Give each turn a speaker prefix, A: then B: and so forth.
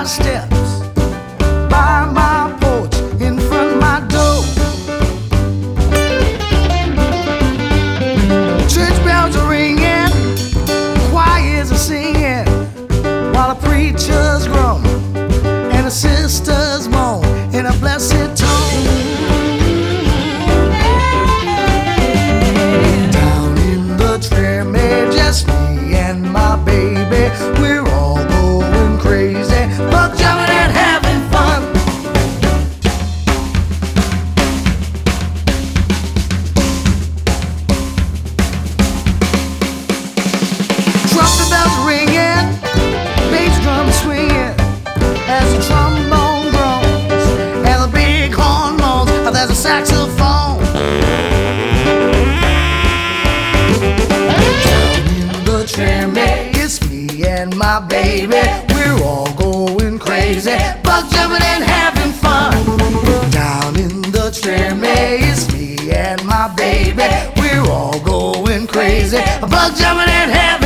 A: my steps, by my porch, in front of my door. Church bells are ringing, choirs are singing, while the preachers groan and the sisters moan in a blessed tone. Down in the tram, just me and my baby, we're all going crazy, buck jumping and having fun. Trumpet bells ringing, bass drum swinging, as the trombone groans and the big horn moans. There's a saxophone. Down in the tram, it's me and my baby, we're all going crazy, buck jumping and having fun. Down in the tram, it's me and my baby, we're all going crazy, buck jumping and having fun.